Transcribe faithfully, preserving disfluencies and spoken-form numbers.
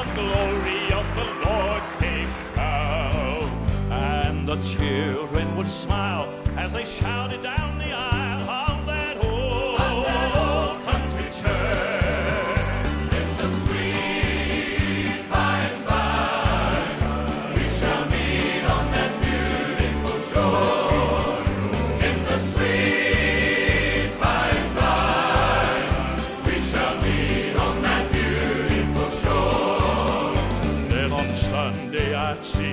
glory of the Lord came down. And the children would smile as they shouted down the aisle of that old, of that old country church. In the sweet by and by, we shall meet on that beautiful shore. In the sweet by and by, we shall meet on that beautiful shore. Then on Sunday I'd see